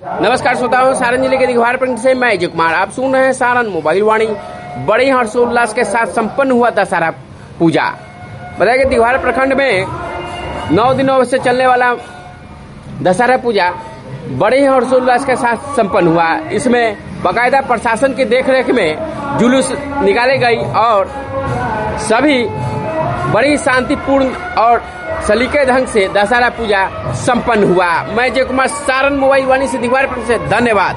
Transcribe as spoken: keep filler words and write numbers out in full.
नमस्कार श्रोताओं, सारण जिले के दिघवार प्रखंड से मैं अजय कुमार आप सुन रहे हैं सारण मोबाइल वाणी। बड़े ही हर्षोल्लास के साथ संपन्न हुआ दशहरा पूजा। बताया कि दिघवार प्रखंड में नौ दिनों से चलने वाला दशहरा पूजा बड़े ही हर्षोल्लास के साथ संपन्न हुआ। इसमें बाकायदा प्रशासन की देखरेख में जुलूस निकाले गई और सभी बड़ी शांतिपूर्ण और सलीके ढंग से दशहरा पूजा संपन्न हुआ। मैं अजय कुमार, सारण मोबाइल वाणी से दिघवार प्रखंड से, धन्यवाद।